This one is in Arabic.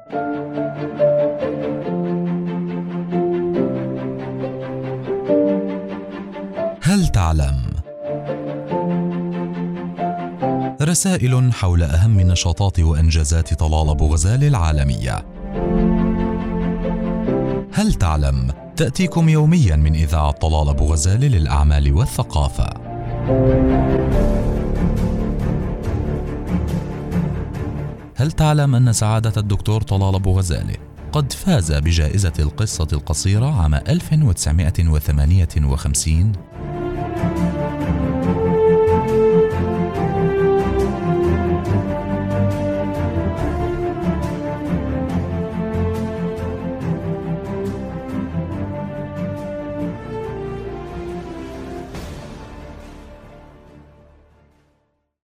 هل تعلم؟ رسائل حول أهم نشاطات وإنجازات طلال أبو غزال العالمية. هل تعلم؟ تأتيكم يومياً من إذاعة طلال أبو غزال للأعمال والثقافة. هل تعلم أن سعادة الدكتور طلال أبو غزال قد فاز بجائزة القصة القصيرة عام 1958؟